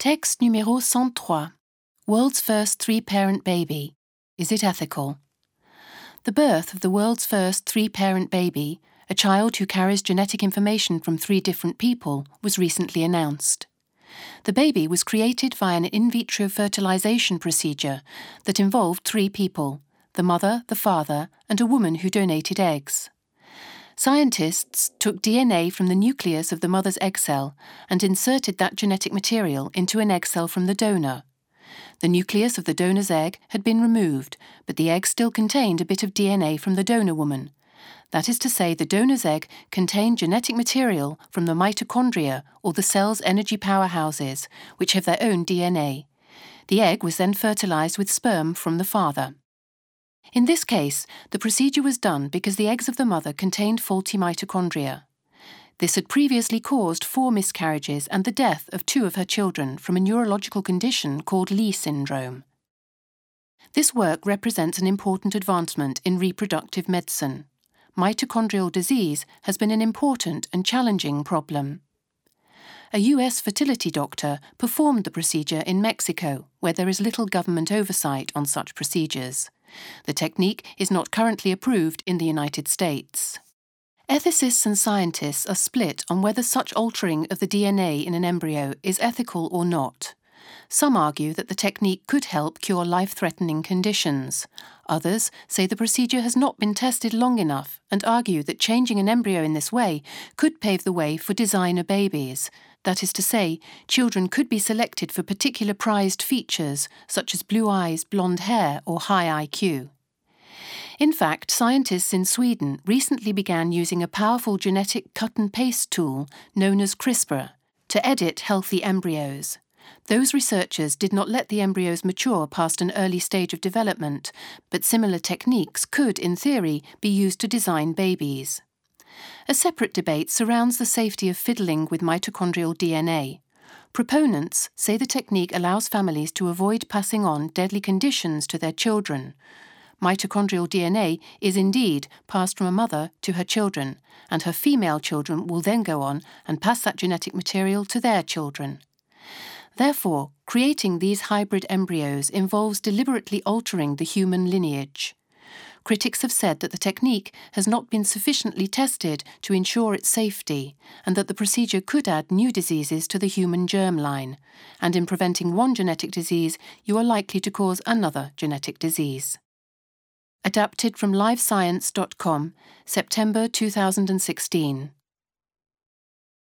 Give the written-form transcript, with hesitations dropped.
Texte numéro 103. World's first three-parent baby. Is it ethical? The birth of the world's first three-parent baby, a child who carries genetic information from 3 different people, was recently announced. The baby was created via an in vitro fertilization procedure that involved 3 people: the mother, the father, and a woman who donated eggs. Scientists took DNA from the nucleus of the mother's egg cell and inserted that genetic material into an egg cell from the donor. The nucleus of the donor's egg had been removed, but the egg still contained a bit of DNA from the donor woman. That is to say, the donor's egg contained genetic material from the mitochondria, or the cell's energy powerhouses, which have their own DNA. The egg was then fertilized with sperm from the father. In this case, the procedure was done because the eggs of the mother contained faulty mitochondria. This had previously caused 4 miscarriages and the death of 2 of her children from a neurological condition called Leigh syndrome. This work represents an important advancement in reproductive medicine. Mitochondrial disease has been an important and challenging problem. A US fertility doctor performed the procedure in Mexico, where there is little government oversight on such procedures. The technique is not currently approved in the United States. Ethicists and scientists are split on whether such altering of the DNA in an embryo is ethical or not. Some argue that the technique could help cure life-threatening conditions. Others say the procedure has not been tested long enough and argue that changing an embryo in this way could pave the way for designer babies. That is to say, children could be selected for particular prized features, such as blue eyes, blonde hair, or high IQ. In fact, scientists in Sweden recently began using a powerful genetic cut-and-paste tool known as CRISPR to edit healthy embryos. Those researchers did not let the embryos mature past an early stage of development, but similar techniques could, in theory, be used to design babies. A separate debate surrounds the safety of fiddling with mitochondrial DNA. Proponents say the technique allows families to avoid passing on deadly conditions to their children. Mitochondrial DNA is indeed passed from a mother to her children, and her female children will then go on and pass that genetic material to their children. Therefore, creating these hybrid embryos involves deliberately altering the human lineage. Critics have said that the technique has not been sufficiently tested to ensure its safety, and that the procedure could add new diseases to the human germline, and in preventing one genetic disease, you are likely to cause another genetic disease. Adapted from livescience.com, September 2016.